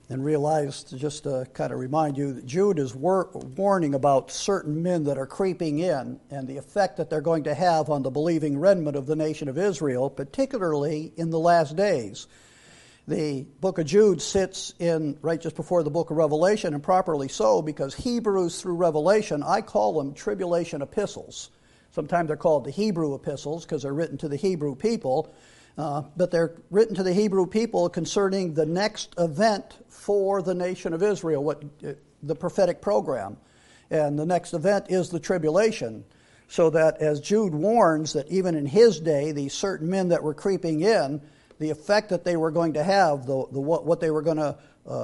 and realize, just to kind of remind you, that Jude is warning about certain men that are creeping in and the effect that they're going to have on the believing remnant of the nation of Israel, particularly in the last days. The book of Jude sits in right just before the book of Revelation, and properly so, because Hebrews through Revelation, I call them tribulation epistles. Sometimes they're called the Hebrew epistles because they're written to the Hebrew people. But they're written to the Hebrew people concerning the next event for the nation of Israel, the prophetic program. And the next event is the tribulation. So that as Jude warns that even in his day, these certain men that were creeping in, the effect that they were going to have, what they were going to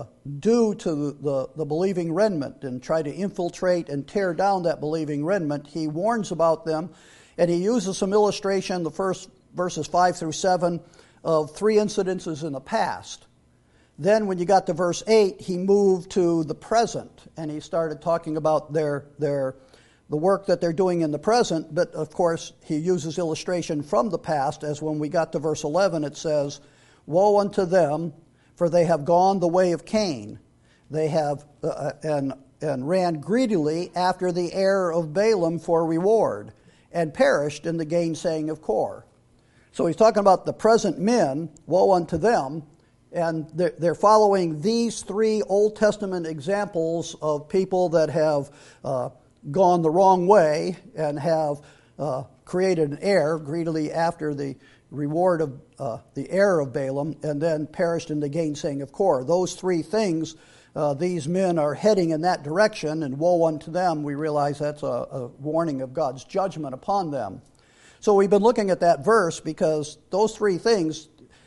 do to the believing remnant and try to infiltrate and tear down that believing remnant, he warns about them. And he uses some illustration, the first verses 5 through 7, of 3 incidences in the past. Then when you got to verse 8, he moved to the present, and he started talking about the work that they're doing in the present, but of course he uses illustration from the past, as when we got to verse 11 it says, "Woe unto them, for they have gone the way of Cain. They have and ran greedily after the heir of Balaam for reward, and perished in the gainsaying of Kor." So he's talking about the present men, woe unto them, and they're following these 3 Old Testament examples of people that have gone the wrong way and have created an heir greedily after the reward of the heir of Balaam, and then perished in the gainsaying of Kor. Those 3 things, these men are heading in that direction, and woe unto them, we realize that's a warning of God's judgment upon them. So we've been looking at that verse because those 3 things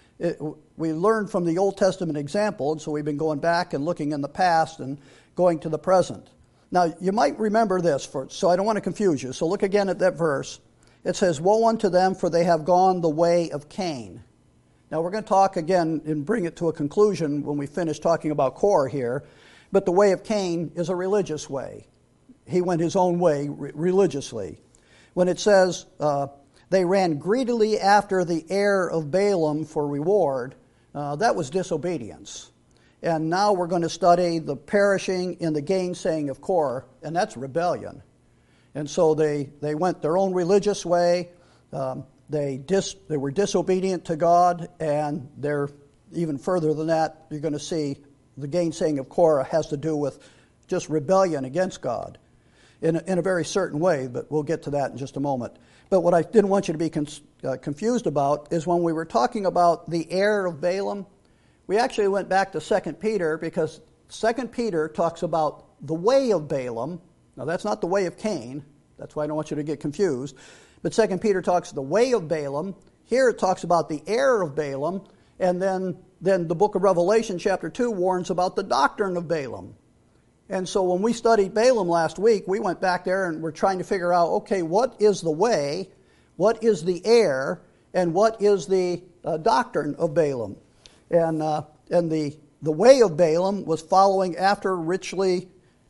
we learned from the Old Testament example, and so we've been going back and looking in the past and going to the present. Now, you might remember this, so I don't want to confuse you. So look again at that verse. It says, "Woe unto them, for they have gone the way of Cain." Now, we're going to talk again and bring it to a conclusion when we finish talking about Kor here, but the way of Cain is a religious way. He went his own way religiously. When it says, they ran greedily after the heir of Balaam for reward, that was disobedience. And now we're going to study the perishing in the gainsaying of Kor, and that's rebellion. And so they went their own religious way, they were disobedient to God, and they're even further than that, you're going to see the gainsaying of Korah has to do with just rebellion against God in a very certain way, but we'll get to that in just a moment. But what I didn't want you to be confused about is when we were talking about the heir of Balaam, we actually went back to 2 Peter, because 2 Peter talks about the way of Balaam. Now, that's not the way of Cain. That's why I don't want you to get confused. But 2 Peter talks the way of Balaam. Here it talks about the heir of Balaam. And then the book of Revelation, chapter 2, warns about the doctrine of Balaam. And so when we studied Balaam last week, we went back there and we're trying to figure out, okay, what is the way, what is the heir, and what is the doctrine of Balaam? And the way of Balaam was following after richly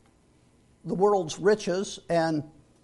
the world's riches and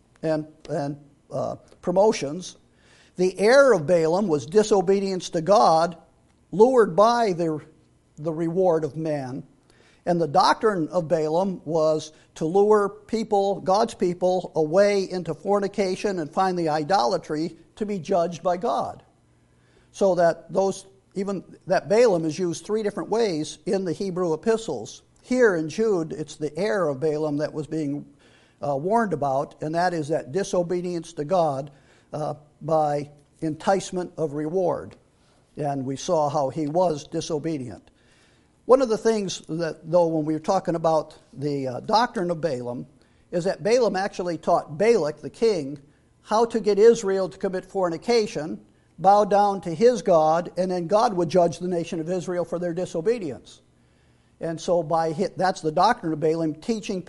promotions. The heir of Balaam was disobedience to God, lured by the reward of man. And the doctrine of Balaam was to lure people, God's people, away into fornication and finally idolatry to be judged by God. So that that Balaam is used 3 different ways in the Hebrew epistles. Here in Jude, it's the heir of Balaam that was being warned about, and that is that disobedience to God by enticement of reward. And we saw how he was disobedient. One of the things that, though, when we were talking about the doctrine of Balaam, is that Balaam actually taught Balak, the king, how to get Israel to commit fornication, bow down to his God, and then God would judge the nation of Israel for their disobedience. And so that's the doctrine of Balaam, teaching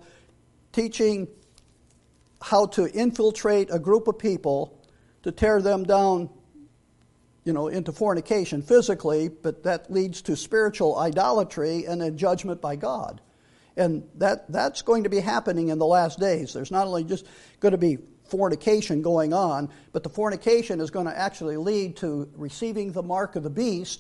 how to infiltrate a group of people to tear them down, into fornication physically, but that leads to spiritual idolatry and a judgment by God. And that's going to be happening in the last days. There's not only just going to be fornication going on, but the fornication is going to actually lead to receiving the mark of the beast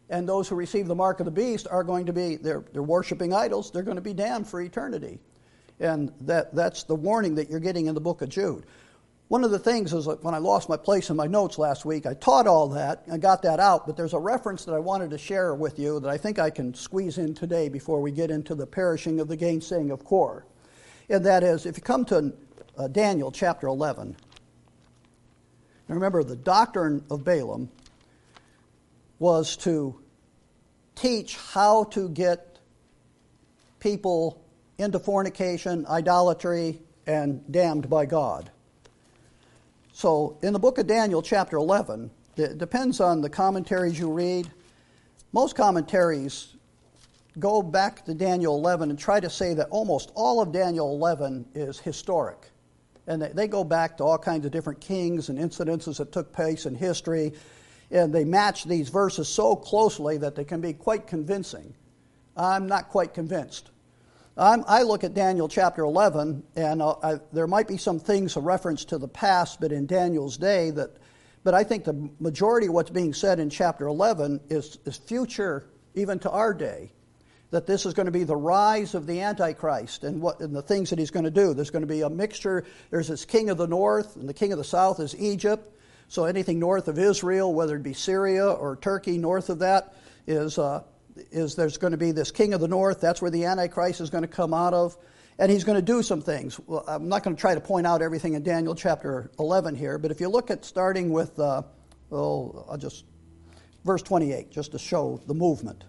And those who receive the mark of the beast are going to be, they're worshiping idols, they're going to be damned for eternity. And that's the warning that you're getting in the book of Jude. One of the things is when I lost my place in my notes last week, I taught all that and got that out, but there's a reference that I wanted to share with you that I think I can squeeze in today before we get into the perishing of the gainsaying of Kor. And that is, if you come to Daniel chapter 11, now remember the doctrine of Balaam was to teach how to get people into fornication, idolatry, and damned by God. So in the book of Daniel, chapter 11, it depends on the commentaries you read. Most commentaries go back to Daniel 11 and try to say that almost all of Daniel 11 is historic. And they go back to all kinds of different kings and incidences that took place in history. And they match these verses so closely that they can be quite convincing. I'm not quite convinced. I look at Daniel chapter 11, and there might be some things, a reference to the past, but in Daniel's day, but I think the majority of what's being said in chapter 11 is future, even to our day. That this is going to be the rise of the Antichrist and the things that he's going to do. There's going to be a mixture. There's this king of the north, and the king of the south is Egypt. So anything north of Israel, whether it be Syria or Turkey, north of that, is there's going to be this king of the north. That's where the Antichrist is going to come out of. And he's going to do some things. Well, I'm not going to try to point out everything in Daniel chapter 11 here, but if you look at starting with, verse 28, just to show the movement.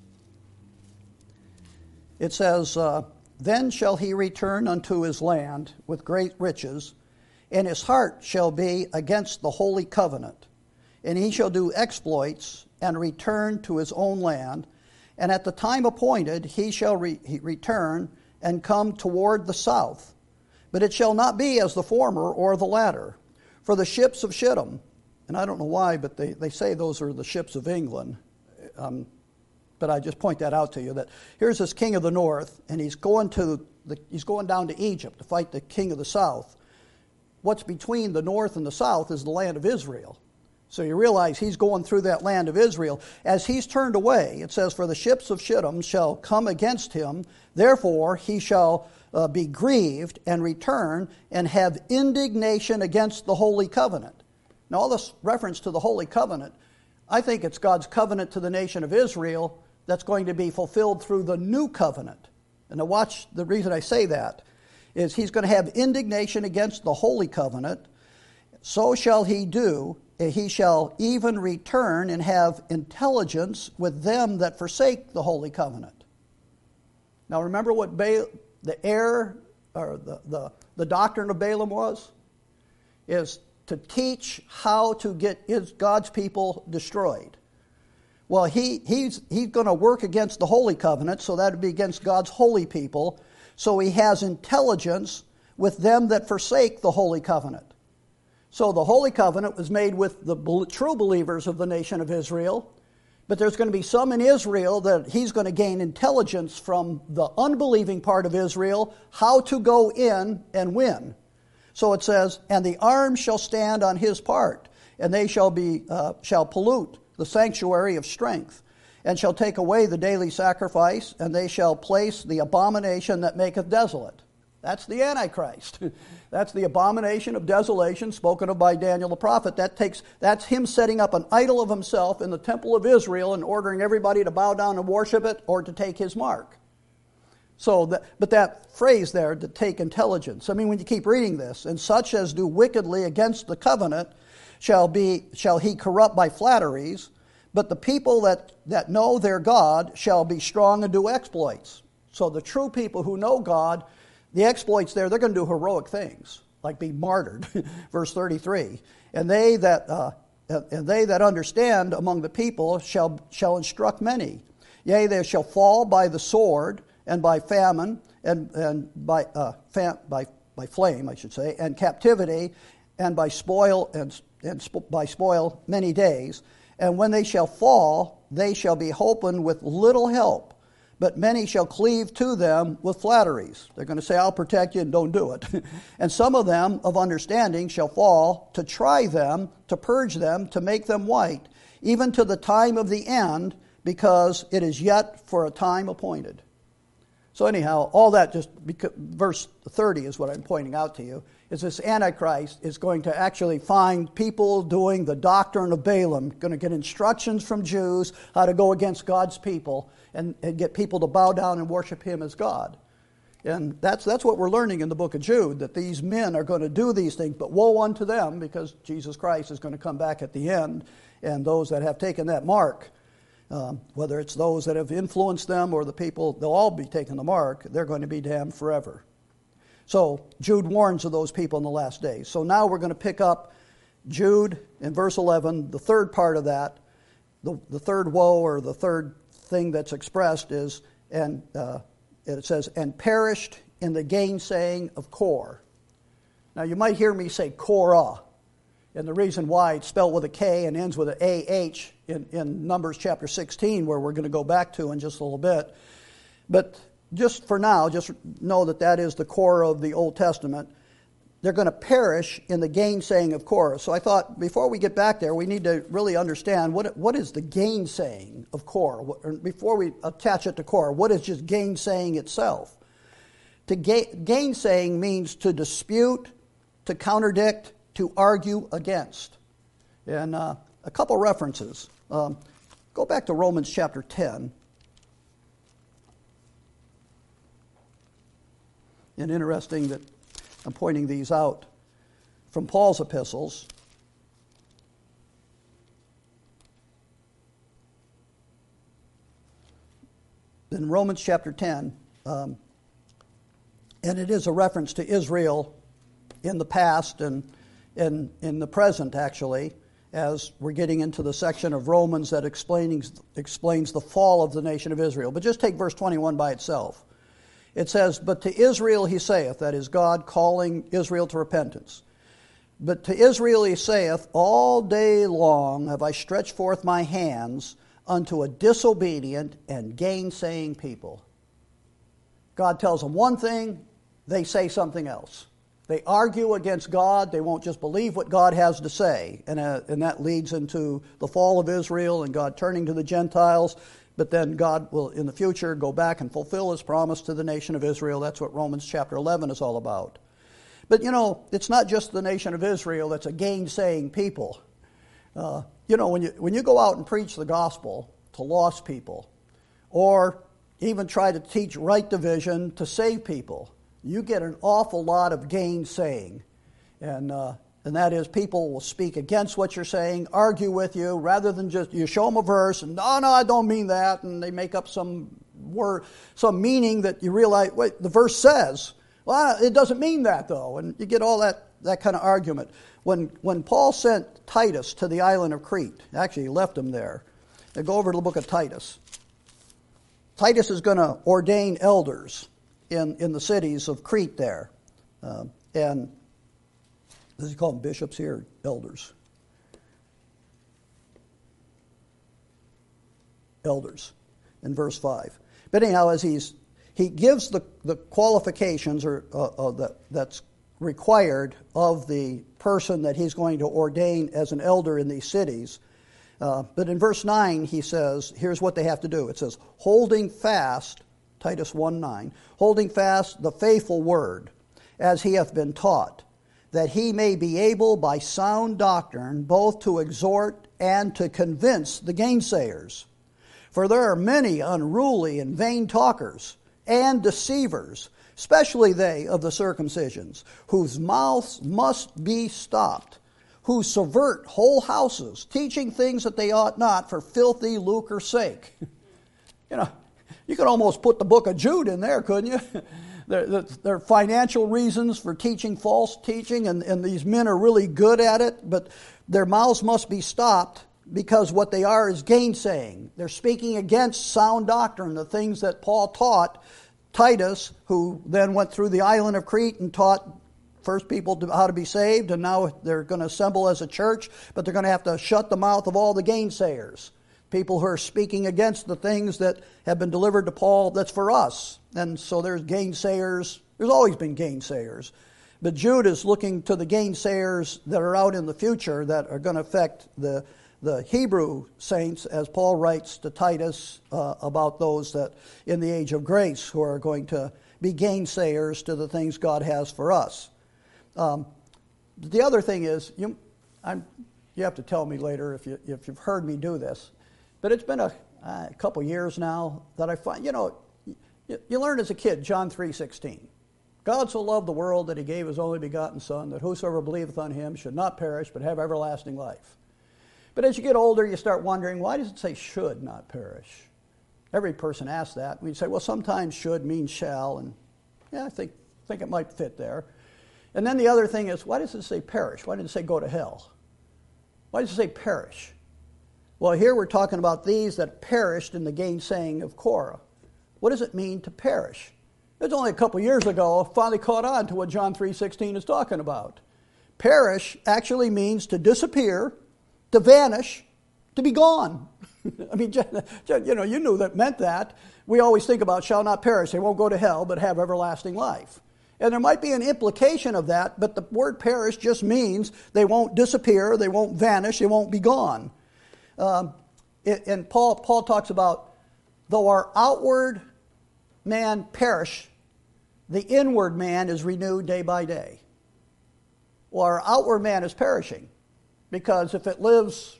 It says, Then shall he return unto his land with great riches, and his heart shall be against the holy covenant. And he shall do exploits, and return to his own land. And at the time appointed he shall return, and come toward the south. But it shall not be as the former or the latter. For the ships of Shittim, and I don't know why, but they say those are the ships of England. But I just point that out to you, that here's this king of the north, and he's going down to Egypt to fight the king of the south. What's between the north and the south is the land of Israel. So you realize he's going through that land of Israel. As he's turned away, it says, For the ships of Shittim shall come against him, therefore he shall be grieved and return and have indignation against the holy covenant. Now all this reference to the holy covenant, I think it's God's covenant to the nation of Israel that's going to be fulfilled through the new covenant. And now watch, the reason I say that is he's going to have indignation against the holy covenant. So shall he do. He shall even return and have intelligence with them that forsake the holy covenant. Now remember what the doctrine of Balaam was? Is to teach how to get God's people destroyed. Well, he's going to work against the holy covenant, so that would be against God's holy people. So he has intelligence with them that forsake the holy covenant. So the holy covenant was made with the true believers of the nation of Israel, but there's going to be some in Israel that he's going to gain intelligence from the unbelieving part of Israel, how to go in and win. So it says, And the arms shall stand on his part, and they shall pollute the sanctuary of strength, and shall take away the daily sacrifice, and they shall place the abomination that maketh desolate. That's the Antichrist. That's the abomination of desolation spoken of by Daniel the prophet. That's him setting up an idol of himself in the temple of Israel and ordering everybody to bow down and worship it or to take his mark. But that phrase there, to take intelligence, I mean, when you keep reading this, and such as do wickedly against the covenant shall he corrupt by flatteries, but the people that know their God shall be strong and do exploits. So the true people who know God, the exploits there, they're going to do heroic things, like be martyred, verse 33. And they that understand among the people shall instruct many. Yea, they shall fall by the sword, and by famine, and by flame, I should say, and captivity, and by spoil, by spoil many days. And when they shall fall, they shall be holpen with little help, but many shall cleave to them with flatteries. They're going to say, I'll protect you, and don't do it. And some of them of understanding shall fall, to try them, to purge them, to make them white, even to the time of the end, because it is yet for a time appointed. So anyhow, all that verse 30 is what I'm pointing out to you, is this Antichrist is going to actually find people doing the doctrine of Balaam, going to get instructions from Jews how to go against God's people and get people to bow down and worship him as God. And that's what we're learning in the book of Jude, that these men are going to do these things, but woe unto them, because Jesus Christ is going to come back at the end, and those that have taken that mark, whether it's those that have influenced them or the people, they'll all be taking the mark, they're going to be damned forever. So Jude warns of those people in the last days. So now we're going to pick up Jude in verse 11, the third part of that, the third woe, or the third thing that's expressed is, and it says, and perished in the gainsaying of Kor. Now you might hear me say Korah, and the reason why it's spelled with a K and ends with an A-H in Numbers chapter 16, where we're going to go back to in just a little bit. But just for now, just know that is the core of the Old Testament. They're going to perish in the gainsaying of Korah. So I thought, before we get back there, we need to really understand what is the gainsaying of Korah. Before we attach it to Korah, what is just gainsaying itself? To gainsaying means to dispute, to contradict, to argue against. And a couple references. Go back to Romans chapter 10. And interesting that I'm pointing these out from Paul's epistles. In Romans chapter 10, and it is a reference to Israel in the past and in the present, actually, as we're getting into the section of Romans that explains the fall of the nation of Israel. But just take verse 21 by itself. It says, but to Israel he saith, that is God calling Israel to repentance. But to Israel he saith, all day long have I stretched forth my hands unto a disobedient and gainsaying people. God tells them one thing, they say something else. They argue against God. They won't just believe what God has to say. And that leads into the fall of Israel and God turning to the Gentiles. But then God will, in the future, go back and fulfill his promise to the nation of Israel. That's what Romans chapter 11 is all about. But, it's not just the nation of Israel that's a gainsaying people. When you go out and preach the gospel to lost people, or even try to teach right division to save people, you get an awful lot of gainsaying. And that is, people will speak against what you're saying, argue with you, rather than just, you show them a verse, and no, I don't mean that, and they make up some word, some meaning that you realize, wait, the verse says, well, it doesn't mean that, though, and you get all that kind of argument. When Paul sent Titus to the island of Crete, actually he left him there, now go over to the book of Titus. Titus is going to ordain elders in the cities of Crete there, and does he call them bishops here? Elders. Elders, in verse 5. But anyhow, as he gives the qualifications that's required of the person that he's going to ordain as an elder in these cities. But in verse 9, he says, here's what they have to do. It says, holding fast, Titus 1:9, holding fast the faithful word, as he hath been taught, that he may be able by sound doctrine both to exhort and to convince the gainsayers. For there are many unruly and vain talkers and deceivers, especially they of the circumcisions, whose mouths must be stopped, who subvert whole houses, teaching things that they ought not for filthy lucre's sake. You could almost put the book of Jude in there, couldn't you? There are financial reasons for teaching false teaching, and these men are really good at it, but their mouths must be stopped because what they are is gainsaying. They're speaking against sound doctrine, the things that Paul taught Titus, who then went through the island of Crete and taught first people how to be saved, and now they're going to assemble as a church, but they're going to have to shut the mouth of all the gainsayers. People who are speaking against the things that have been delivered to Paul, that's for us. And so there's gainsayers. There's always been gainsayers. But Jude is looking to the gainsayers that are out in the future that are going to affect the the Hebrew saints, as Paul writes to Titus about those that in the age of grace who are going to be gainsayers to the things God has for us. The other thing is, you have to tell me later if you've heard me do this, but it's been a couple years now that I find, you learn as a kid, John 3:16. God so loved the world that he gave his only begotten Son, that whosoever believeth on him should not perish, but have everlasting life. But as you get older, you start wondering, why does it say should not perish? Every person asks that. We say, well, sometimes should means shall, and yeah, I think it might fit there. And then the other thing is, why does it say perish? Why didn't it say go to hell? Why does it say perish? Well, here we're talking about these that perished in the gainsaying of Korah. What does it mean to perish? It's only a couple years ago I finally caught on to what John 3:16 is talking about. Perish actually means to disappear, to vanish, to be gone. I mean, you knew that meant that. We always think about shall not perish. They won't go to hell, but have everlasting life. And there might be an implication of that, but the word perish just means they won't disappear, they won't vanish, they won't be gone. And Paul talks about, though our outward man perish, the inward man is renewed day by day. Well, our outward man is perishing, because if it lives,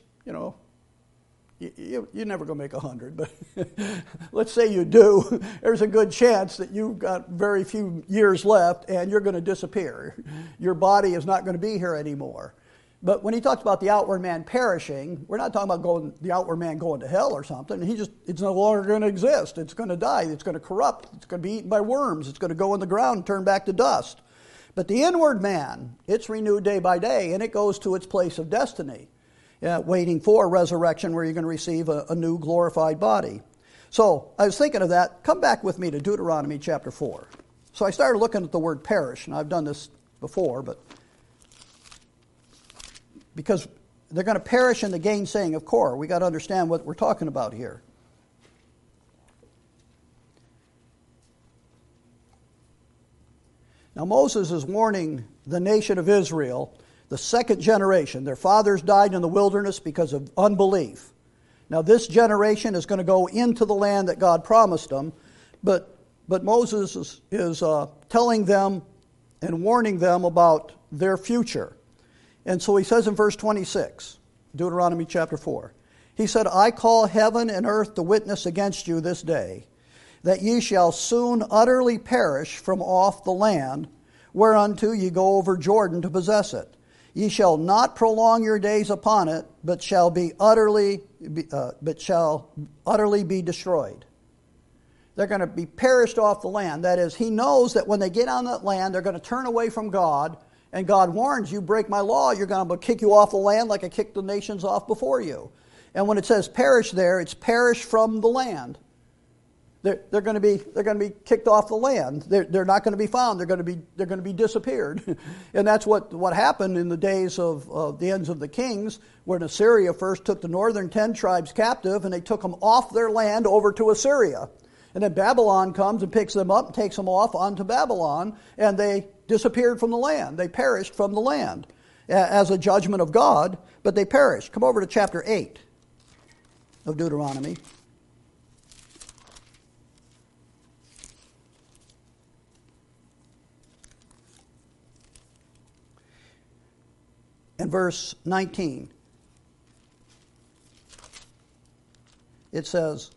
you're never going to make 100, but let's say you do, there's a good chance that you've got very few years left and you're going to disappear. Your body is not going to be here anymore. But when he talks about the outward man perishing, we're not talking about the outward man going to hell or something. It's no longer going to exist. It's going to die. It's going to corrupt. It's going to be eaten by worms. It's going to go in the ground and turn back to dust. But the inward man, it's renewed day by day, and it goes to its place of destiny, waiting for resurrection where you're going to receive a new glorified body. So I was thinking of that. Come back with me to Deuteronomy chapter 4. So I started looking at the word perish, and I've done this before, but because they're going to perish in the gainsaying of Korah. We've got to understand what we're talking about here. Now Moses is warning the nation of Israel, the second generation. Their fathers died in the wilderness because of unbelief. Now this generation is going to go into the land that God promised them, but Moses is telling them and warning them about their future. And so he says in verse 26, Deuteronomy chapter 4, he said, I call heaven and earth to witness against you this day, that ye shall soon utterly perish from off the land, whereunto ye go over Jordan to possess it. Ye shall not prolong your days upon it, but shall utterly be destroyed. They're going to be perished off the land. That is, he knows that when they get on that land, they're going to turn away from God. And God warns you, break my law, you're going to kick you off the land like I kicked the nations off before you. And when it says perish there, it's perish from the land. They're going to be kicked off the land. They're not going to be found. They're going to be disappeared. And that's what happened in the days of the ends of the kings, when Assyria first took the northern 10 tribes captive, and they took them off their land over to Assyria. And then Babylon comes and picks them up and takes them off onto Babylon, and they disappeared from the land. They perished from the land as a judgment of God, but they perished. Come over to chapter 8 of Deuteronomy. And verse 19. It says,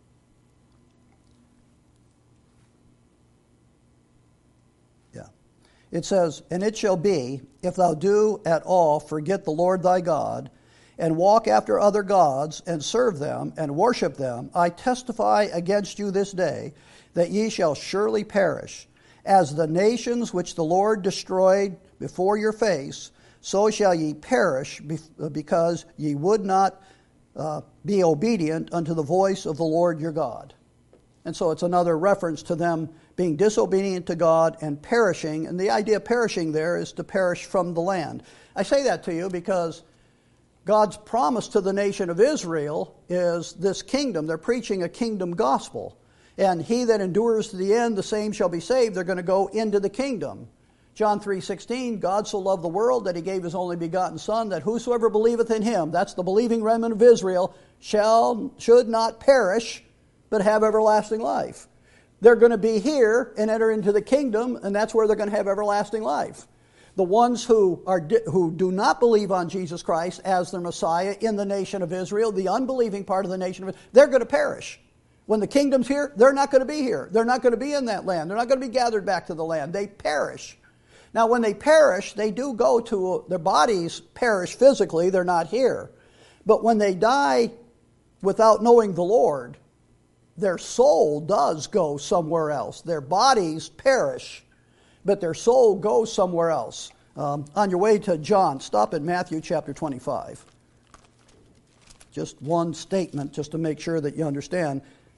it says, and it shall be, if thou do at all forget the Lord thy God, and walk after other gods, and serve them, and worship them, I testify against you this day, that ye shall surely perish. As the nations which the Lord destroyed before your face, so shall ye perish, because ye would not be obedient unto the voice of the Lord your God. And so it's another reference to them being disobedient to God and perishing. And the idea of perishing there is to perish from the land. I say that to you because God's promise to the nation of Israel is this kingdom. They're preaching a kingdom gospel. And he that endures to the end, the same shall be saved. They're going to go into the kingdom. John 3:16, God so loved the world that he gave his only begotten Son, that whosoever believeth in him, that's the believing remnant of Israel, should not perish, but have everlasting life. They're going to be here and enter into the kingdom, and that's where they're going to have everlasting life. The ones who do not believe on Jesus Christ as their Messiah in the nation of Israel, the unbelieving part of the nation of Israel, they're going to perish. When the kingdom's here, they're not going to be here. They're not going to be in that land. They're not going to be gathered back to the land. They perish. Now, when they perish, they do go to, their bodies perish physically. They're not here. But when they die without knowing the Lord, their soul does go somewhere else. Their bodies perish, but their soul goes somewhere else. On your way to John, stop at Matthew chapter 25. Just one statement, just to make sure that you understand.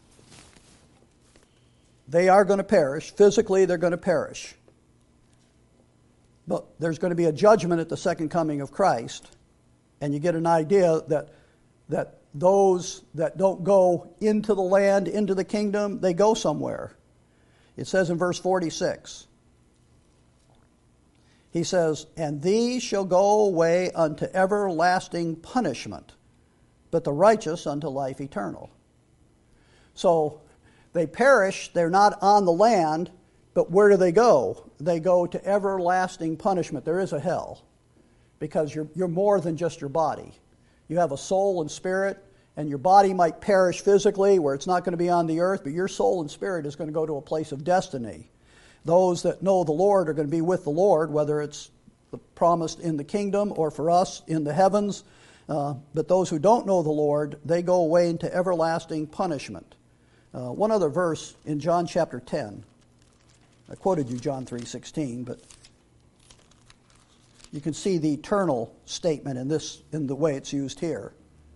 They are going to perish. Physically, they're going to perish. But there's going to be a judgment at the second coming of Christ. And you get an idea that those that don't go into the land, into the kingdom, they go somewhere. It says in verse 46, he says, "And these shall go away unto everlasting punishment, but the righteous unto life eternal." So they perish, they're not on the land, but where do they go? They go to everlasting punishment. There is a hell, because you're more than just your body. You have a soul and spirit, and your body might perish physically, where it's not going to be on the earth, but your soul and spirit is going to go to a place of destiny. Those that know the Lord are going to be with the Lord, whether it's promised in the kingdom or for us in the heavens. But those who don't know the Lord, they go away into everlasting punishment. One other verse in John chapter 10. I quoted you John 3:16, but you can see the eternal statement in the way it's used here.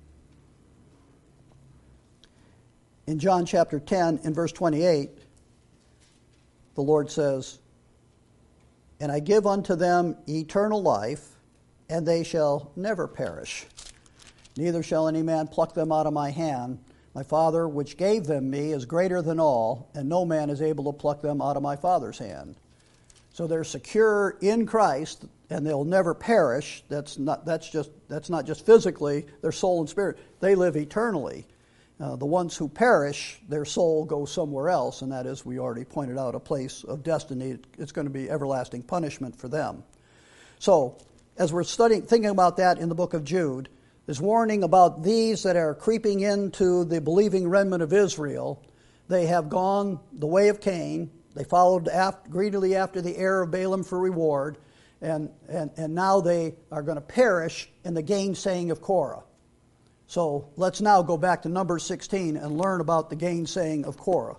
In John chapter 10, in verse 28, the Lord says, "And I give unto them eternal life, and they shall never perish. Neither shall any man pluck them out of my hand. My Father, which gave them me, is greater than all, and no man is able to pluck them out of my Father's hand." So they're secure in Christ, and they'll never perish. That's not just physically, their soul and spirit. They live eternally. The ones who perish, their soul goes somewhere else, and that is, we already pointed out, a place of destiny. It's going to be everlasting punishment for them. So, as we're thinking about that in the book of Jude, there's warning about these that are creeping into the believing remnant of Israel. They have gone the way of Cain. They followed greedily after the heir of Balaam for reward, and now they are going to perish in the gainsaying of Korah. So let's now go back to Numbers 16 and learn about the gainsaying of Korah.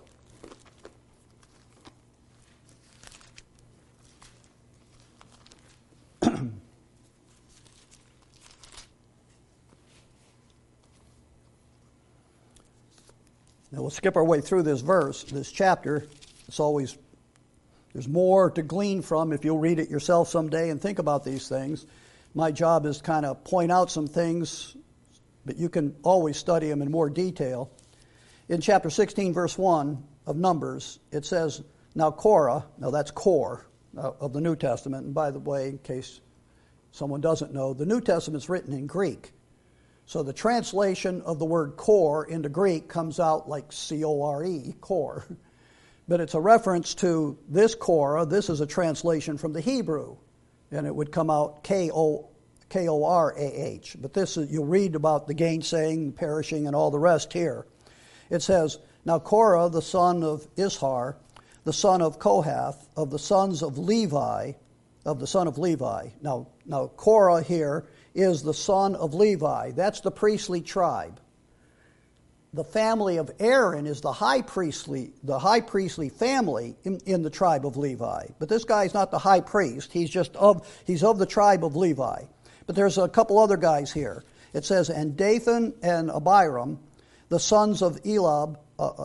Now we'll skip our way through this chapter. There's more to glean from if you'll read it yourself someday and think about these things. My job is to kind of point out some things, but you can always study them in more detail. In chapter 16, verse 1 of Numbers, it says, "Now Korah," now that's Kor of the New Testament, and by the way, in case someone doesn't know, the New Testament's written in Greek. So the translation of the word Kor into Greek comes out like C-O-R-E, Kor. But it's a reference to this Korah. This is a translation from the Hebrew, and it would come out K-O-R-A-H. But this is, you'll read about the gainsaying, perishing, and all the rest here. It says, "Now Korah, the son of Ishar, the son of Kohath, of the sons of Levi," of the son of Levi. Now Korah here is the son of Levi. That's the priestly tribe. The family of Aaron is the high priestly family in the tribe of Levi. But this guy's not the high priest. He's of the tribe of Levi. But there's a couple other guys here. It says, "And Dathan and Abiram, the sons of Elab, of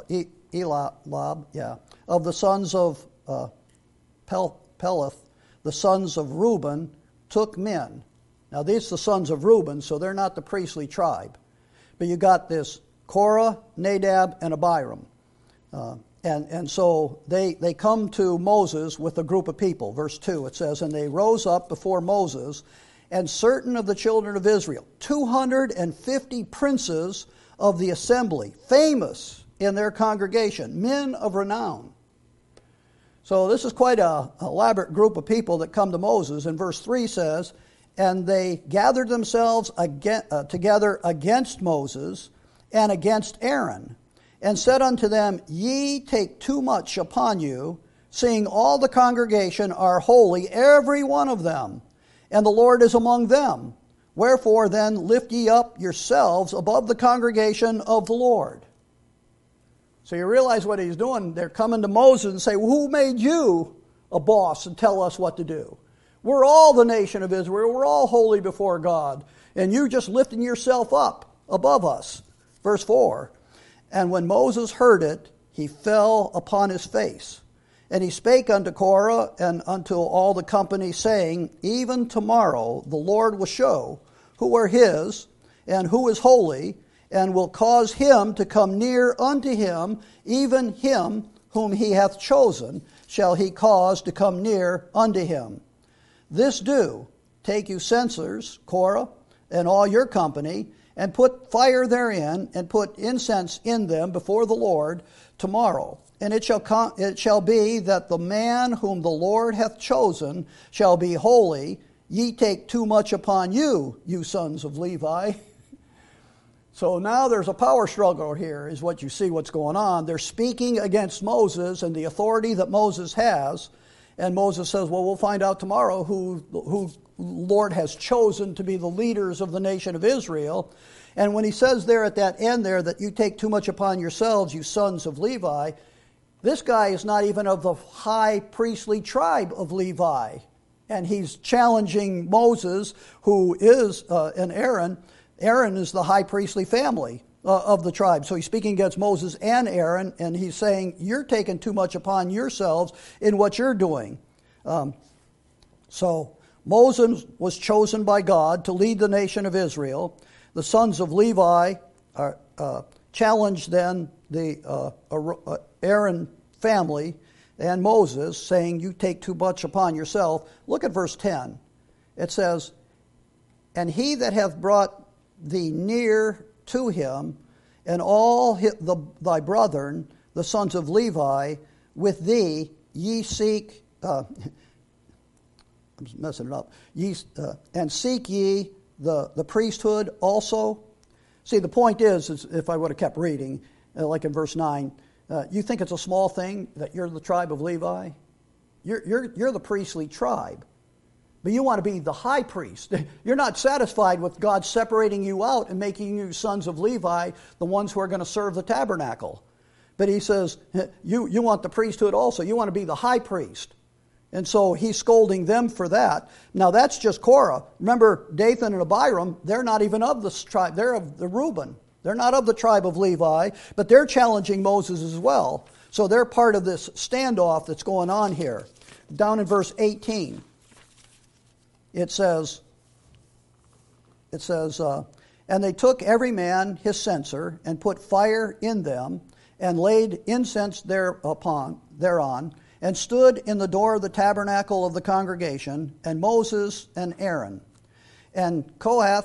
the sons of Peleth, the sons of Reuben, took men." Now these are the sons of Reuben, so they're not the priestly tribe. But you got this Korah, Nadab, and Abiram. And And so they come to Moses with a group of people. Verse 2, it says, "And they rose up before Moses, and certain of the children of Israel, 250 princes of the assembly, famous in their congregation, men of renown." So this is quite an elaborate group of people that come to Moses. And verse 3 says, "And they gathered themselves together against Moses and against Aaron, and said unto them, Ye take too much upon you, seeing all the congregation are holy, every one of them, and the Lord is among them. Wherefore then lift ye up yourselves above the congregation of the Lord." So you realize what he's doing. They're coming to Moses and say, "Well, who made you a boss and tell us what to do? We're all the nation of Israel. We're all holy before God. And you just lifting yourself up above us." Verse 4, "And when Moses heard it, he fell upon his face. And he spake unto Korah and unto all the company, saying, Even tomorrow the Lord will show who are his, and who is holy, and will cause him to come near unto him, even him whom he hath chosen, shall he cause to come near unto him. This do, take you censers, Korah, and all your company, and put fire therein, and put incense in them before the Lord tomorrow. And it shall be that the man whom the Lord hath chosen shall be holy. Ye take too much upon you, you sons of Levi." So now there's a power struggle here, is what you see what's going on. They're speaking against Moses and the authority that Moses has. And Moses says, "Well, we'll find out tomorrow who Lord has chosen to be the leaders of the nation of Israel." And when he says there at that end there that you take too much upon yourselves, you sons of Levi, this guy is not even of the high priestly tribe of Levi. And he's challenging Moses, who is, and Aaron. Aaron is the high priestly family of the tribe. So he's speaking against Moses and Aaron, and he's saying, you're taking too much upon yourselves in what you're doing. So Moses was chosen by God to lead the nation of Israel. The sons of Levi challenged then the Aaron family and Moses, saying, you take too much upon yourself. Look at verse 10. It says, "And he that hath brought thee near to him, and all thy brethren, the sons of Levi, with thee, ye seek," I'm messing it up, "and seek ye the priesthood also." See, the point is if I would have kept reading, like in verse 9, you think it's a small thing that you're the tribe of Levi? You're the priestly tribe. But you want to be the high priest. You're not satisfied with God separating you out and making you sons of Levi, the ones who are going to serve the tabernacle. But he says, you want the priesthood also. You want to be the high priest. And so he's scolding them for that. Now that's just Korah. Remember, Dathan and Abiram, they're not even of this tribe. They're of the Reuben. They're not of the tribe of Levi, but they're challenging Moses as well. So they're part of this standoff that's going on here. Down in verse 18, it says, "And they took every man his censer, and put fire in them, and laid incense thereon, and stood in the door of the tabernacle of the congregation, and Moses and Aaron. And Korah,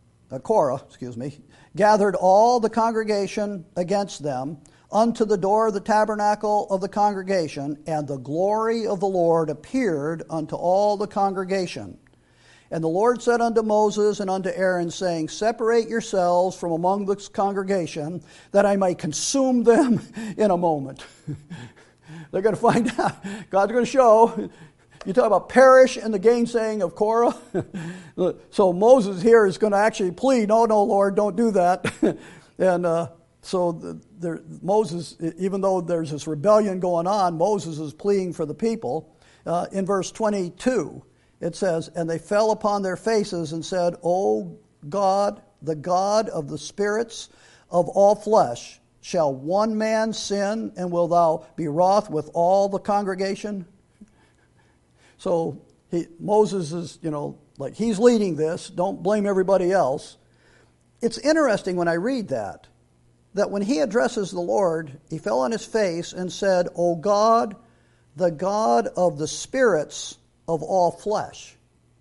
gathered all the congregation against them unto the door of the tabernacle of the congregation, and the glory of the Lord appeared unto all the congregation. And the Lord said unto Moses and unto Aaron, saying, Separate yourselves from among this congregation, that I may consume them in a moment." They're going to find out. God's going to show. You talk about perish in the gainsaying of Korah. So Moses here is going to actually plead, no, Lord, don't do that. And so Moses, even though there's this rebellion going on, Moses is pleading for the people. In verse 22, it says, "And they fell upon their faces and said, O God, the God of the spirits of all flesh, shall one man sin, and will thou be wroth with all the congregation?" So Moses is, like he's leading this. Don't blame everybody else. It's interesting when I read that. that when he addresses the Lord, he fell on his face and said, O God, the God of the spirits of all flesh.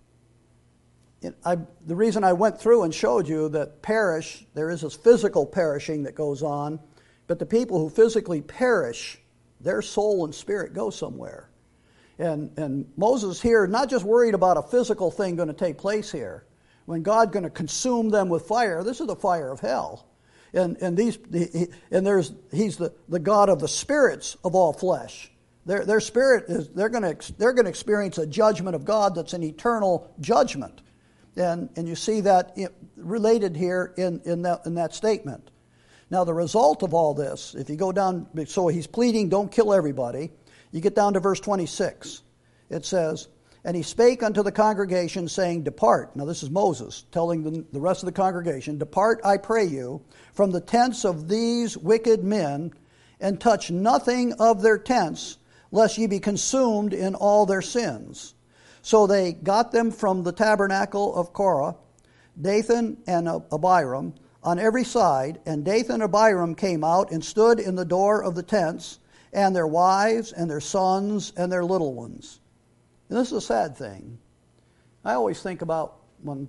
The reason I went through and showed you that perish, there is this physical perishing that goes on, but the people who physically perish, their soul and spirit go somewhere. And Moses here, not just worried about a physical thing going to take place here. When God's going to consume them with fire, this is the fire of hell. He's the God of the spirits of all flesh. Their spirit is they're going to experience a judgment of God that's an eternal judgment, and you see that related here in that statement. Now the result of all this, if you go down, so he's pleading, don't kill everybody. You get down to verse 26. It says, and he spake unto the congregation, saying, Depart. Now this is Moses telling the rest of the congregation, Depart, I pray you, from the tents of these wicked men, and touch nothing of their tents, lest ye be consumed in all their sins. So they got them from the tabernacle of Korah, Dathan and Abiram, on every side, and Dathan and Abiram came out and stood in the door of the tents, and their wives and their sons and their little ones. And this is a sad thing. I always think about when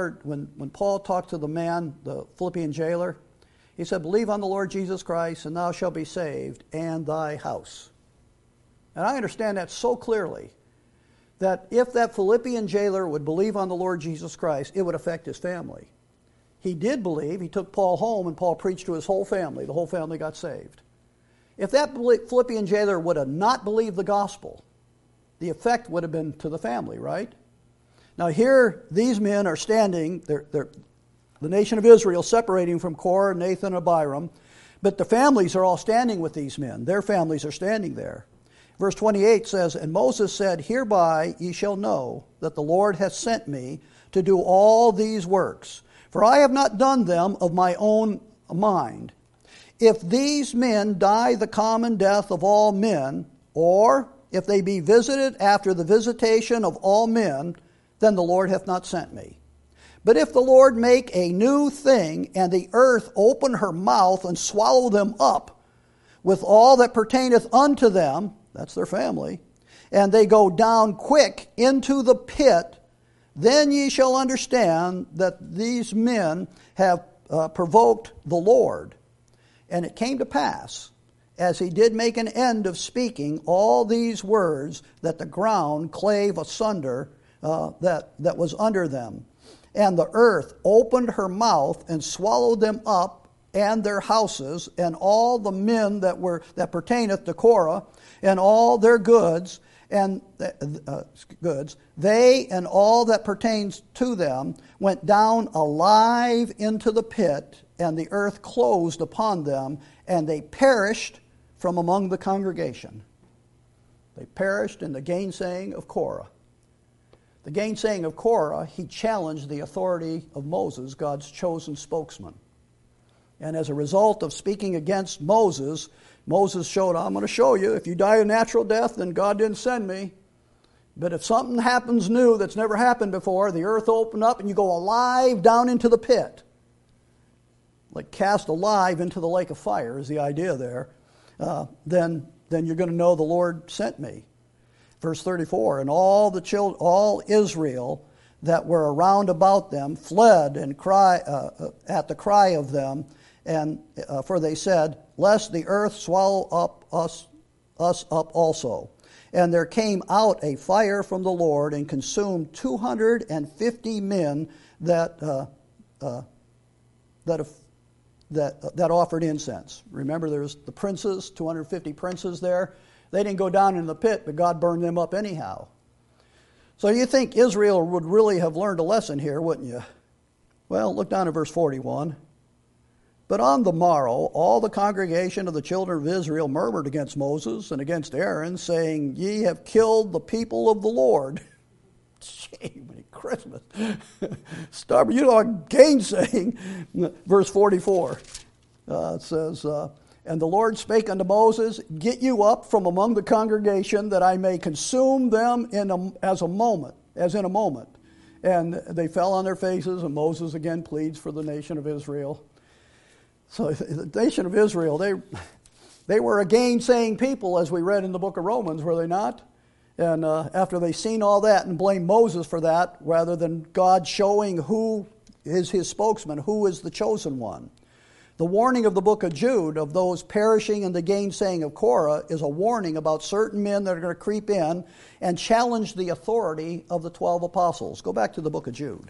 Paul talked to the man, the Philippian jailer, he said, believe on the Lord Jesus Christ, and thou shalt be saved, and thy house. And I understand that so clearly, that if that Philippian jailer would believe on the Lord Jesus Christ, it would affect his family. He did believe. He took Paul home, and Paul preached to his whole family. The whole family got saved. If that Philippian jailer would have not believed the gospel, the effect would have been to the family, right? Now here, these men are standing, they're the nation of Israel separating from Korah, Nathan, and Abiram, but the families are all standing with these men. Their families are standing there. Verse 28 says, And Moses said, Hereby ye shall know that the Lord hath sent me to do all these works, for I have not done them of my own mind. If these men die the common death of all men, or if they be visited after the visitation of all men, then the Lord hath not sent me. But if the Lord make a new thing, and the earth open her mouth and swallow them up, with all that pertaineth unto them, that's their family, and they go down quick into the pit, then ye shall understand that these men have provoked the Lord. And it came to pass, as he did make an end of speaking all these words, that the ground clave asunder that was under them. And the earth opened her mouth and swallowed them up and their houses, and all the men that pertaineth to Korah, and all their goods, and they and all that pertains to them went down alive into the pit, and the earth closed upon them, and they perished from among the congregation. They perished in the gainsaying of Korah. The gainsaying of Korah, he challenged the authority of Moses, God's chosen spokesman. And as a result of speaking against Moses, Moses showed, I'm going to show you, if you die a natural death, then God didn't send me. But if something happens new that's never happened before, the earth opened up and you go alive down into the pit. Like cast alive into the lake of fire is the idea there. Then you're going to know the Lord sent me. Verse 34, and all Israel that were around about them fled and cry at the cry of them, and for they said, lest the earth swallow up us up also. And there came out a fire from the Lord and consumed 250 men that offered incense. Remember, there's the princes, 250 princes there. They didn't go down in the pit, but God burned them up anyhow. So you think Israel would really have learned a lesson here, wouldn't you? Well, look down at verse 41. But on the morrow, all the congregation of the children of Israel murmured against Moses and against Aaron, saying, Ye have killed the people of the Lord. Shame, Christmas. Stubborn, gainsaying. Verse 44, it says, And the Lord spake unto Moses, Get you up from among the congregation, that I may consume them as in a moment. And they fell on their faces, and Moses again pleads for the nation of Israel. So the nation of Israel, they were a gainsaying people, as we read in the book of Romans, were they not? And after they seen all that and blamed Moses for that, rather than God showing who is his spokesman, who is the chosen one. The warning of the book of Jude of those perishing in the gainsaying of Korah is a warning about certain men that are going to creep in and challenge the authority of the 12 apostles. Go back to the book of Jude.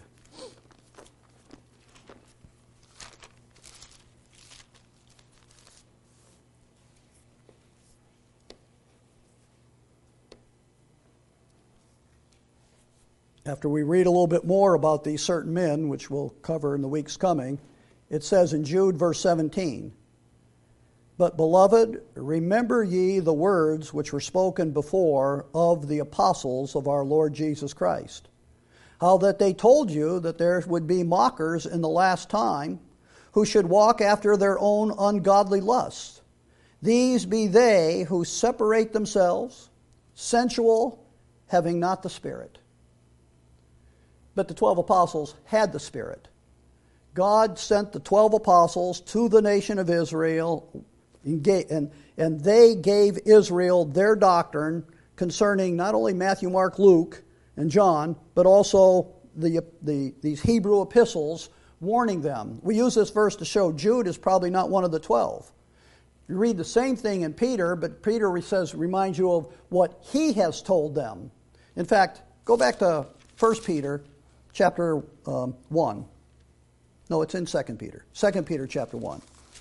After we read a little bit more about these certain men, which we'll cover in the weeks coming, it says in Jude verse 17, "But beloved, remember ye the words which were spoken before of the apostles of our Lord Jesus Christ, how that they told you that there would be mockers in the last time, who should walk after their own ungodly lusts. These be they who separate themselves, sensual, having not the Spirit." But the 12 apostles had the Spirit. God sent the 12 apostles to the nation of Israel, and they gave Israel their doctrine concerning not only Matthew, Mark, Luke, and John, but also these Hebrew epistles, warning them. We use this verse to show Jude is probably not one of the 12. You read the same thing in Peter, but Peter reminds you of what he has told them. In fact, go back to 1 Peter chapter 1. No, it's in 2 Peter. 2 Peter chapter 1.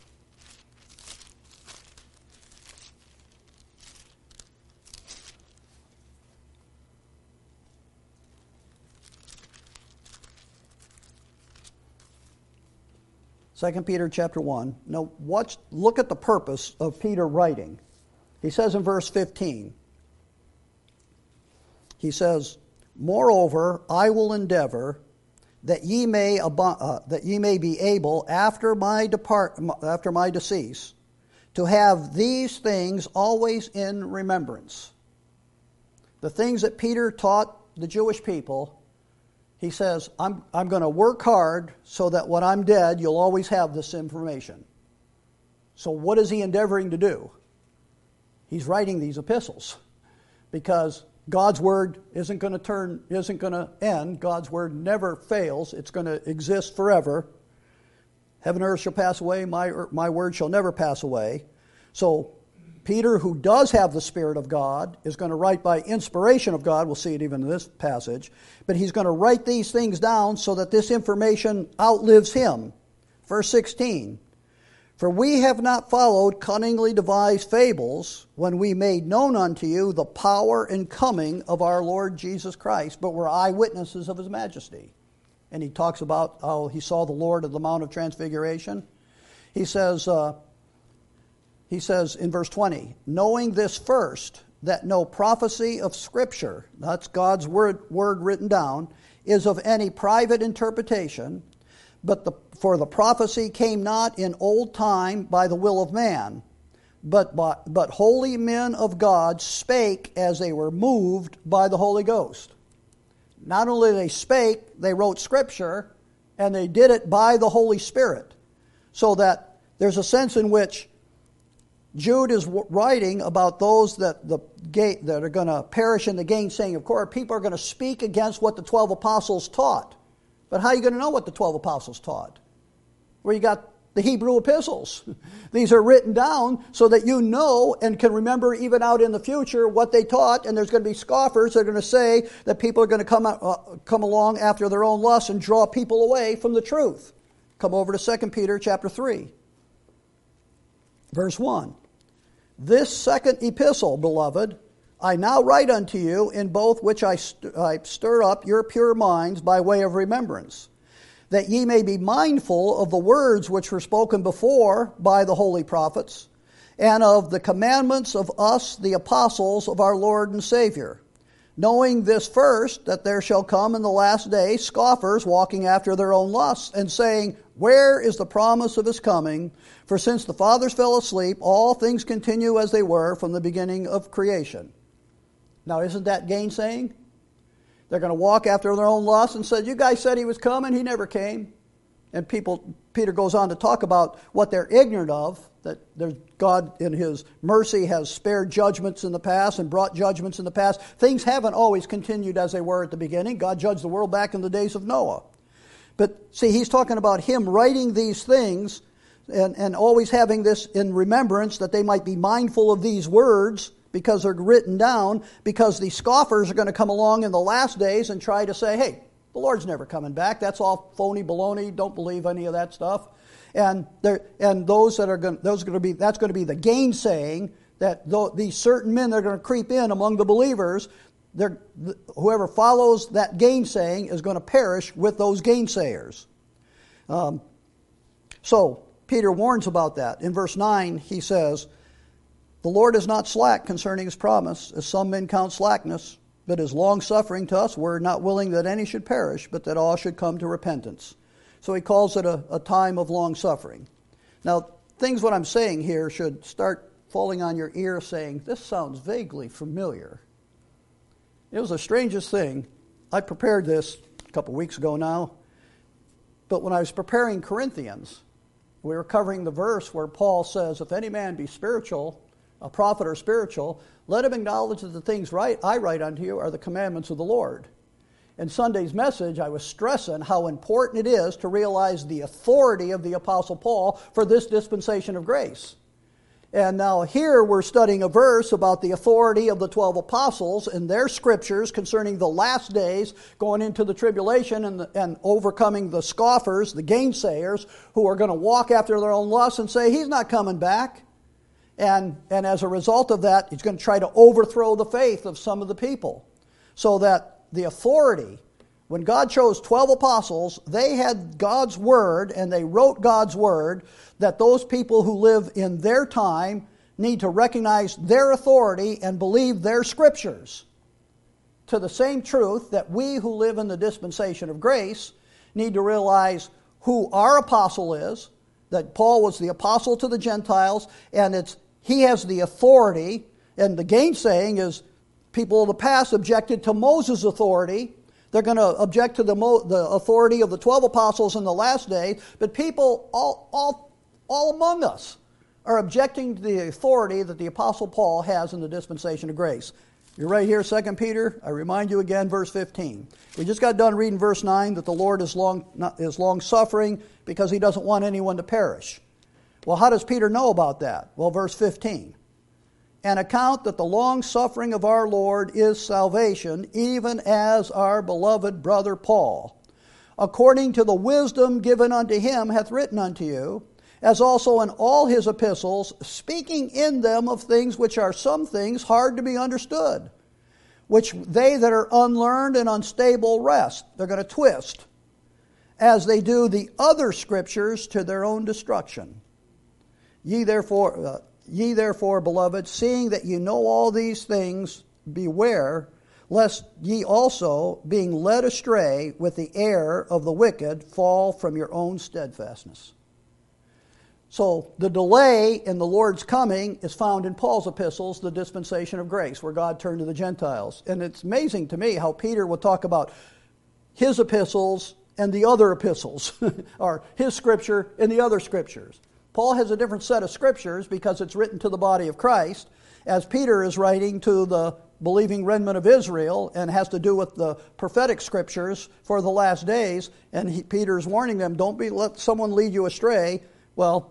Second Peter chapter 1. Now, look at the purpose of Peter writing. He says in verse 15, he says, "Moreover, I will endeavor that ye may be able after my decease to have these things always in remembrance." The things that Peter taught the Jewish people, he says, I'm going to work hard so that when I'm dead, you'll always have this information. So what is he endeavoring to do? He's writing these epistles because God's word isn't going to end. God's word never fails. It's going to exist forever. Heaven and earth shall pass away. My word shall never pass away. So Peter, who does have the Spirit of God, is going to write by inspiration of God. We'll see it even in this passage. But he's going to write these things down so that this information outlives him. Verse 16, "For we have not followed cunningly devised fables when we made known unto you the power and coming of our Lord Jesus Christ, but were eyewitnesses of his majesty." And he talks about how he saw the Lord at the Mount of Transfiguration. He says in verse 20, "Knowing this first, that no prophecy of Scripture," that's God's word written down, "is of any private interpretation, for the prophecy came not in old time by the will of man, but holy men of God spake as they were moved by the Holy Ghost." Not only they spake, they wrote Scripture, and they did it by the Holy Spirit. So that there's a sense in which Jude is writing about those that are going to perish in the gainsaying of Korah. People are going to speak against what the 12 apostles taught. But how are you going to know what the 12 apostles taught? Well, you got the Hebrew epistles. These are written down so that you know and can remember even out in the future what they taught. And there's going to be scoffers that are going to say that people are going to come along after their own lusts and draw people away from the truth. Come over to 2 Peter chapter 3, verse 1. "This second epistle, beloved, I now write unto you, in both which I stir up your pure minds by way of remembrance, that ye may be mindful of the words which were spoken before by the holy prophets, and of the commandments of us, the apostles of our Lord and Savior. Knowing this first, that there shall come in the last day scoffers walking after their own lusts, and saying, Where is the promise of his coming? For since the fathers fell asleep, all things continue as they were from the beginning of creation." Now, isn't that gainsaying? They're going to walk after their own lusts and say, "You guys said he was coming, he never came." And people Peter goes on to talk about what they're ignorant of, that God in his mercy has spared judgments in the past and brought judgments in the past. Things haven't always continued as they were at the beginning. God judged the world back in the days of Noah. But see, he's talking about him writing these things and always having this in remembrance, that they might be mindful of these words because they're written down, because the scoffers are going to come along in the last days and try to say, hey, the Lord's never coming back. That's all phony baloney. Don't believe any of that stuff. And those that are going, that's going to be the gainsaying, that these certain men that are going to creep in among the believers, whoever follows that gainsaying is going to perish with those gainsayers. So Peter warns about that. In verse 9, he says, "The Lord is not slack concerning his promise, as some men count slackness, but is long-suffering to us. We're not willing that any should perish, but that all should come to repentance." So he calls it a time of long-suffering. Now, what I'm saying here should start falling on your ear saying, this sounds vaguely familiar. It was the strangest thing. I prepared this a couple weeks ago now, but when I was preparing Corinthians, we were covering the verse where Paul says, if any man be spiritual, a prophet or spiritual, let him acknowledge that the things I write unto you are the commandments of the Lord. In Sunday's message, I was stressing how important it is to realize the authority of the Apostle Paul for this dispensation of grace. And now here we're studying a verse about the authority of the 12 apostles and their scriptures concerning the last days, going into the tribulation and overcoming the scoffers, the gainsayers, who are going to walk after their own lusts and say, he's not coming back. And as a result of that, he's going to try to overthrow the faith of some of the people. So that the authority, when God chose 12 apostles, they had God's word and they wrote God's word, that those people who live in their time need to recognize their authority and believe their scriptures. To the same truth that we who live in the dispensation of grace need to realize who our apostle is, that Paul was the apostle to the Gentiles, and he has the authority, and the gainsaying is people of the past objected to Moses' authority. They're going to object to the authority of the 12 apostles in the last day, but people all among us are objecting to the authority that the Apostle Paul has in the dispensation of grace. You're right here, 2 Peter. I remind you again, verse 15. We just got done reading verse 9, that the Lord is long-suffering because he doesn't want anyone to perish. Well, how does Peter know about that? Well, verse 15. "And account that the long-suffering of our Lord is salvation, even as our beloved brother Paul, according to the wisdom given unto him, hath written unto you, as also in all his epistles, speaking in them of things which are some things hard to be understood, which they that are unlearned and unstable wrest." They're going to twist, "as they do the other scriptures to their own destruction. Ye therefore, beloved, seeing that ye know all these things, beware, lest ye also, being led astray with the error of the wicked, fall from your own steadfastness." So the delay in the Lord's coming is found in Paul's epistles, the dispensation of grace, where God turned to the Gentiles. And it's amazing to me how Peter will talk about his epistles and the other epistles, or his scripture and the other scriptures. Paul has a different set of scriptures because it's written to the body of Christ, as Peter is writing to the believing remnant of Israel and has to do with the prophetic scriptures for the last days. And Peter's warning them, don't let someone lead you astray. Well,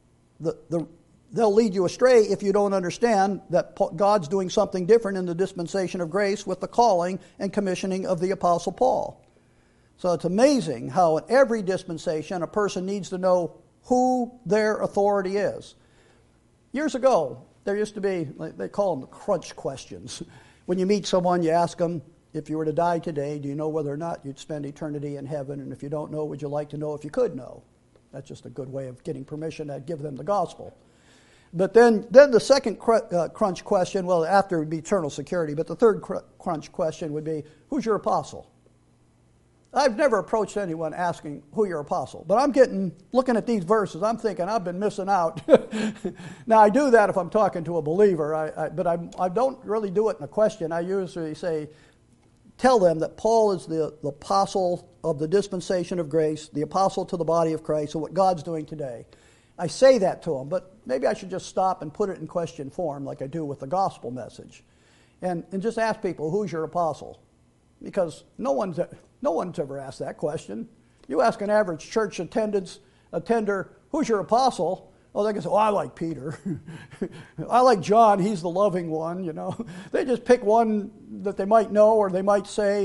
they'll lead you astray if you don't understand that God's doing something different in the dispensation of grace with the calling and commissioning of the Apostle Paul. So it's amazing how in every dispensation a person needs to know who their authority is. Years ago, there used to be, they call them the crunch questions. When you meet someone, you ask them, if you were to die today, do you know whether or not you'd spend eternity in heaven? And if you don't know, would you like to know if you could know? That's just a good way of getting permission to give them the gospel. But then the second crunch question, well, after it would be eternal security, but the third crunch question would be, who's your apostle? I've never approached anyone asking who your apostle, but looking at these verses, I'm thinking I've been missing out. Now, I do that if I'm talking to a believer, but I don't really do it in a question. I usually say, tell them that Paul is the apostle of the dispensation of grace, the apostle to the body of Christ, and what God's doing today. I say that to them, but maybe I should just stop and put it in question form like I do with the gospel message. And just ask people, who's your apostle? Because no one's ever asked that question. You ask an average church attender, who's your apostle? Oh, they can say, oh, I like Peter. I like John, he's the loving one, you know. They just pick one that they might know, or they might say,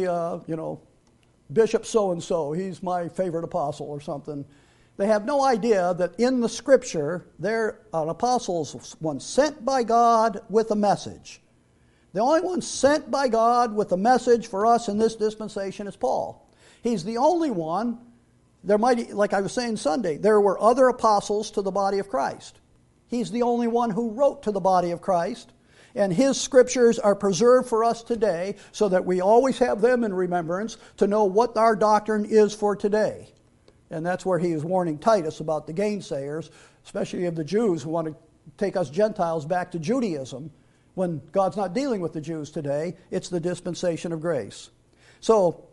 Bishop so-and-so, he's my favorite apostle or something. They have no idea that in the Scripture, an apostle is one sent by God with a message. The only one sent by God with a message for us in this dispensation is Paul. He's the only one. There might, like I was saying Sunday, there were other apostles to the body of Christ. He's the only one who wrote to the body of Christ, and his scriptures are preserved for us today so that we always have them in remembrance to know what our doctrine is for today. And that's where he is warning Titus about the gainsayers, especially of the Jews who want to take us Gentiles back to Judaism. When God's not dealing with the Jews today, it's the dispensation of grace. So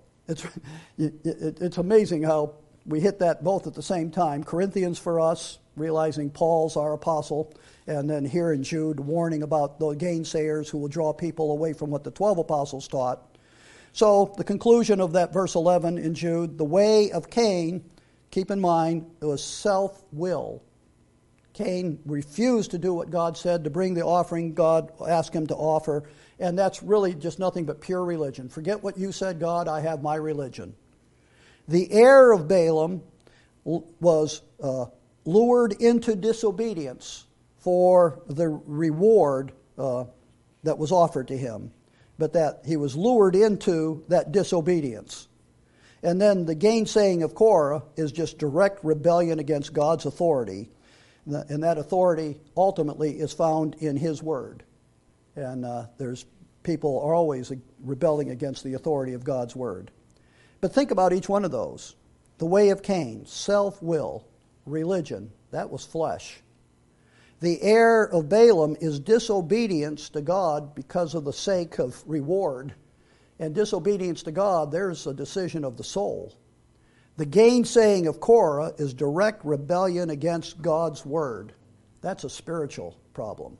it's amazing how we hit that both at the same time. Corinthians for us, realizing Paul's our apostle, and then here in Jude, warning about the gainsayers who will draw people away from what the 12 apostles taught. So the conclusion of that verse 11 in Jude, the way of Cain, keep in mind, it was self-will. Cain refused to do what God said, to bring the offering God asked him to offer, and that's really just nothing but pure religion. Forget what you said, God, I have my religion. The heir of Balaam was lured into disobedience for the reward that was offered to him, but that he was lured into that disobedience. And then the gainsaying of Korah is just direct rebellion against God's authority. And that authority ultimately is found in his word. And there's people are always rebelling against the authority of God's word. But think about each one of those. The way of Cain, self-will, religion, that was flesh. The heir of Balaam is disobedience to God because of the sake of reward. And disobedience to God, there's a decision of the soul. The gainsaying of Korah is direct rebellion against God's word. That's a spiritual problem.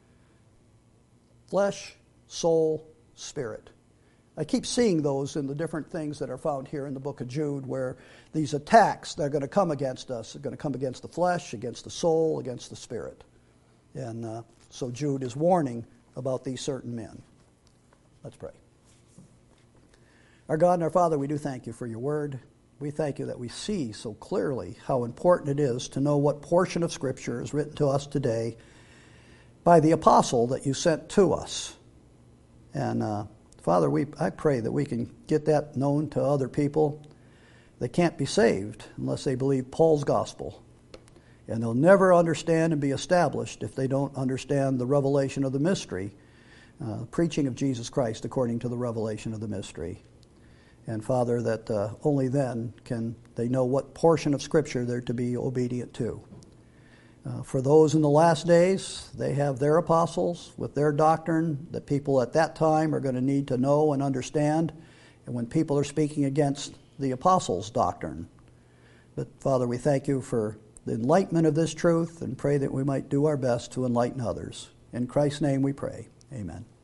Flesh, soul, spirit. I keep seeing those in the different things that are found here in the book of Jude, where these attacks that are going to come against us are going to come against the flesh, against the soul, against the spirit. And so Jude is warning about these certain men. Let's pray. Our God and our Father, we do thank you for your word. We thank you that we see so clearly how important it is to know what portion of Scripture is written to us today by the apostle that you sent to us. And Father, I pray that we can get that known to other people. They can't be saved unless they believe Paul's gospel. And they'll never understand and be established if they don't understand the revelation of the mystery, preaching of Jesus Christ according to the revelation of the mystery. And Father, that only then can they know what portion of Scripture they're to be obedient to. For those in the last days, they have their apostles with their doctrine that people at that time are going to need to know and understand, and when people are speaking against the apostles' doctrine. But Father, we thank you for the enlightenment of this truth and pray that we might do our best to enlighten others. In Christ's name we pray. Amen.